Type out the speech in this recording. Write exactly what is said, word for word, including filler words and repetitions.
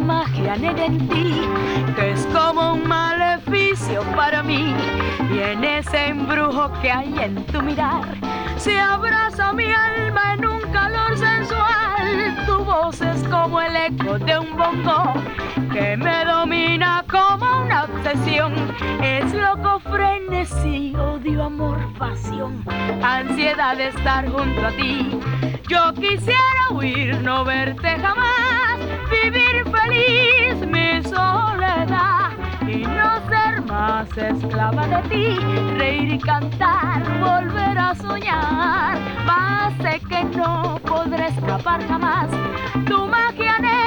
magia negra en ti, que es como un maleficio para mí. Y en ese embrujo que hay en tu mirar, se abraza mi alma en un calor sensual. Tu voz es como el eco de un bongo que me domina como una obsesión. Es loco frenesí, odio, amor, pasión, ansiedad de estar junto a ti. Yo quisiera huir, no verte jamás, vivir feliz mi soledad y no ser más esclava de ti, reír y cantar, volver a soñar. Mas sé que no podré escapar jamás, tu magia negra